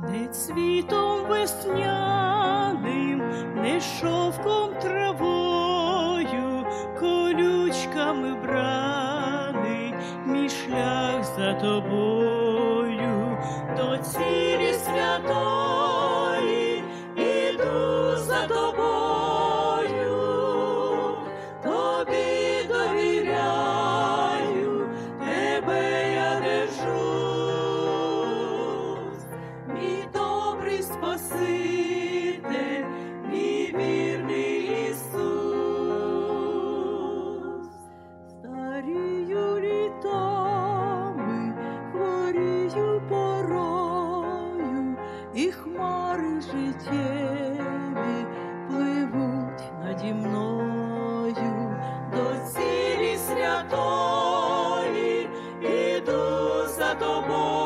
Не цвітом весняним, не шовком травою, колючками браний мій шлях за тобою, до цілі святої іду за тобою, тобі довіряю, тебе я держусь, мій добрий Спаситель, мій вірний Ісус. Старію літами, хворію порою, і хмари життєві пливуть наді мною, до цілі святої іду за тобою.